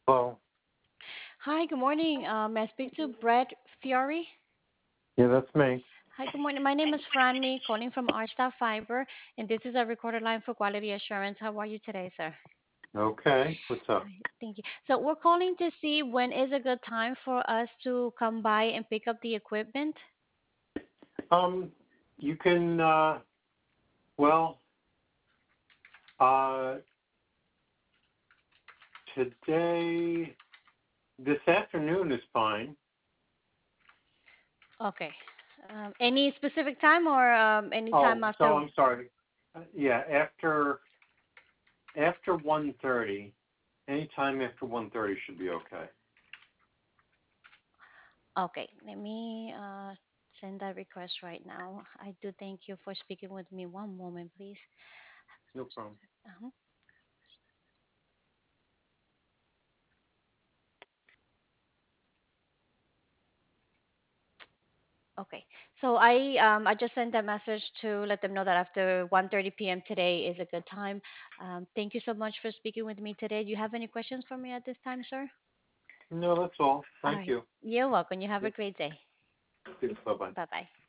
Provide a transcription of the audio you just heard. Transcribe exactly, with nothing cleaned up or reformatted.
Well, Hi, good morning. Um, may I speak to Brett Fiore? yeah, that's me. Hi, good morning. My name is Franny, calling from Arsta Fiber, and this is a recorded line for quality assurance. How are you today, sir? Okay, what's up? Hi, thank you. So we're calling to see when is a good time for us to come by and pick up the equipment. Um, you can, uh, well, uh, today, this afternoon is fine. Okay. Um, any specific time or um, any time Oh, so after? I'm sorry. Uh, yeah, after after one thirty, anytime after one thirty should be okay. Okay, let me uh, send that request right now. I do thank you for speaking with me. One moment, please. No problem. Uh-huh. Okay. So I um I just sent a message to let them know that after one thirty p m today is a good time. Um, thank you so much for speaking with me today. Do you have any questions for me at this time, sir? No, that's all. All Thank right. you. You're welcome. You have a Yep. great day. Bye bye. Bye bye.